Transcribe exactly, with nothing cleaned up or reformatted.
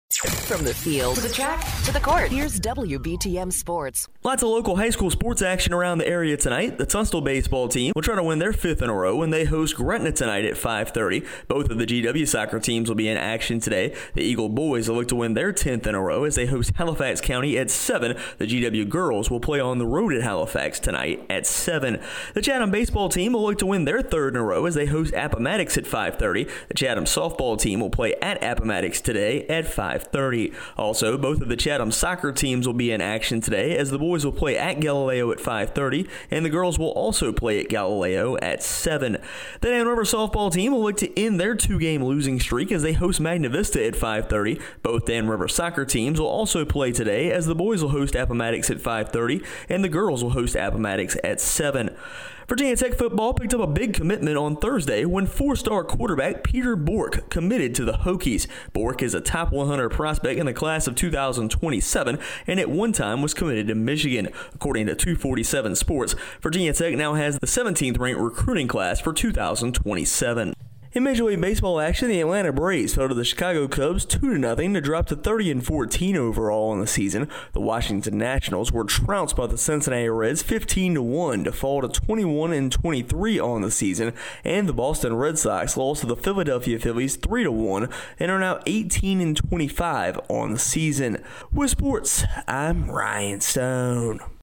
From the field to the track to the court, here's W B T M Sports. Lots of local high school sports action around the area tonight. The Tunstall baseball team will try to win their fifth in a row when they host Gretna tonight at five thirty. Both of the G W soccer teams will be in action today. The Eagle boys will look to win their tenth in a row as they host Halifax County at seven. The G W girls will play on the road at Halifax tonight at seven. The Chatham baseball team will look to win their third in a row as they host Appomattox at five thirty. The Chatham softball team will play at Appomattox today at five thirty. Also, both of the Chatham soccer teams will be in action today as the boys will play at Galileo at five thirty and the girls will also play at Galileo at seven. The Dan River softball team will look to end their two-game losing streak as they host Magna Vista at five thirty. Both Dan River soccer teams will also play today as the boys will host Appomattox at five thirty and the girls will host Appomattox at seven. Virginia Tech football picked up a big commitment on Thursday when four-star quarterback Peter Bork committed to the Hokies. Bork is a top one hundred prospect in the class of two thousand twenty-seven and at one time was committed to Michigan. According to two forty-seven Sports, Virginia Tech now has the seventeenth ranked recruiting class for two thousand twenty-seven. In Major League Baseball action, the Atlanta Braves fell to the Chicago Cubs two to nothing to drop to thirty and fourteen overall in the season. The Washington Nationals were trounced by the Cincinnati Reds fifteen to one to fall to twenty-one and twenty-three on the season, and the Boston Red Sox lost to the Philadelphia Phillies three to one and are now eighteen and twenty-five on the season. With sports, I'm Ryan Stone.